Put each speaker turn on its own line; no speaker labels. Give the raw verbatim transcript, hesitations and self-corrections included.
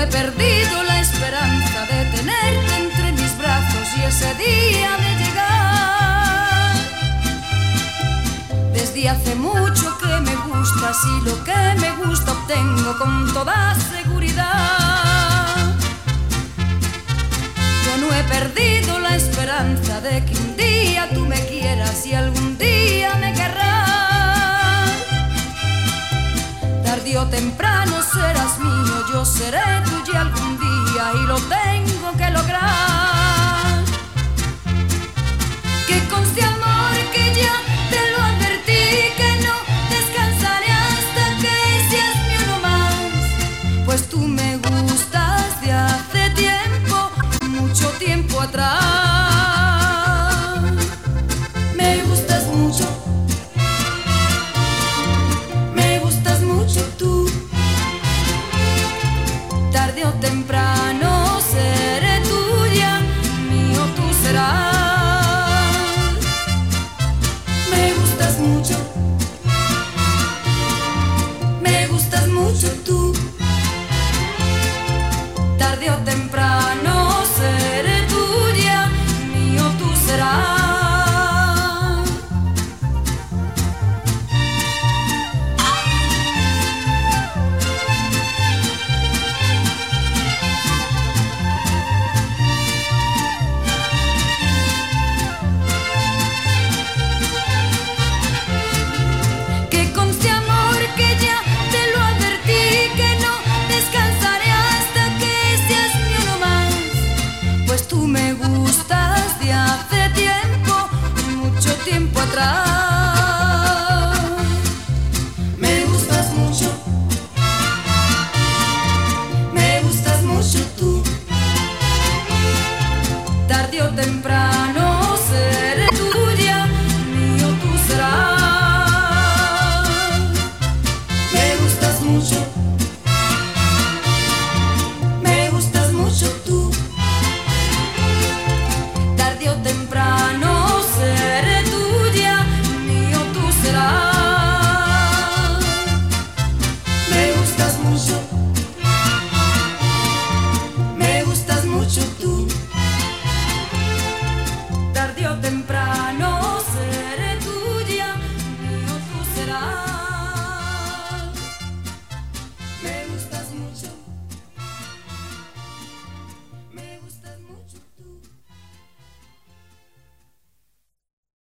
perdido la esperanza de tenerte entre mis brazos y ese día de llegar. Desde hace mucho que me gustas y lo que me gusta obtengo con toda seguridad. Yo no he perdido la esperanza de que un día tú me quieras y algún día me querrás. Tarde o temprano serás mío, yo seré tuya algún día y lo tengo que lograr. Que conste amor que ya te lo advertí, que no descansaré hasta que seas mi uno más. Pues tú me gustas de hace tiempo, mucho tiempo atrás. Me gustas mucho, me gustas mucho tú. Tarde o temprano seré tuya, mío tú serás. Me gustas mucho, me gustas mucho tú.